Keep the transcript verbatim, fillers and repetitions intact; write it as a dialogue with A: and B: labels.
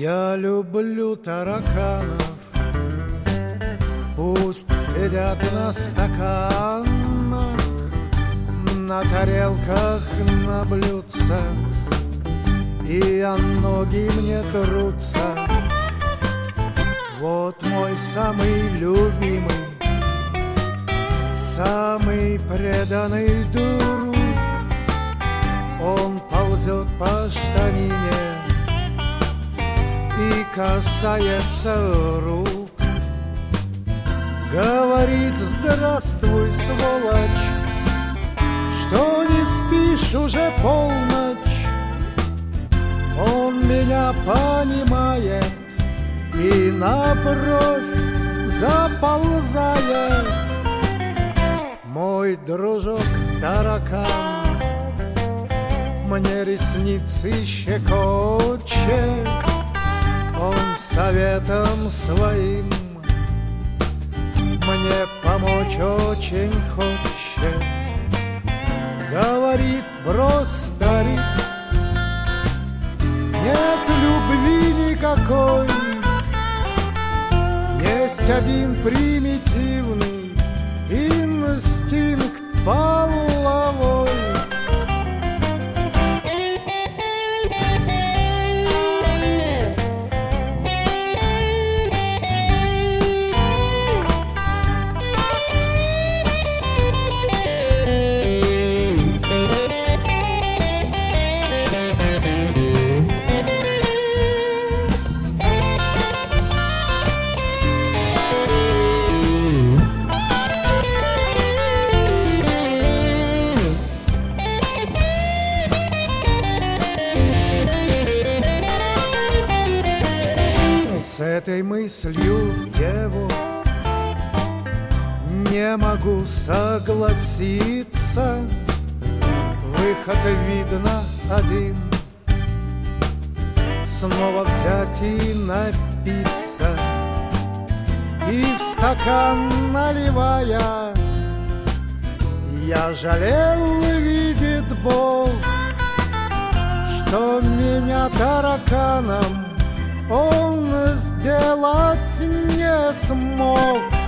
A: Я люблю тараканов, пусть сидят на стаканах, на тарелках, на блюдцах, и о ноги мне трутся. Вот мой самый любимый, самый преданный друг. Он ползет по штанине и касается рук. Говорит: здравствуй, сволочь, что не спишь уже полночь. Он меня понимает и на бровь заползает. Мой дружок таракан мне ресницы щекочет. Он советом своим мне помочь очень хочет. Говорит: брось, старик, нет любви никакой. Есть один примитивный инстинкт половой. С этой мыслью его не могу согласиться. Выход видно один: снова взять и напиться. И в стакан наливая, я жалел, видит Бог, что меня тараканом он сделать не смог.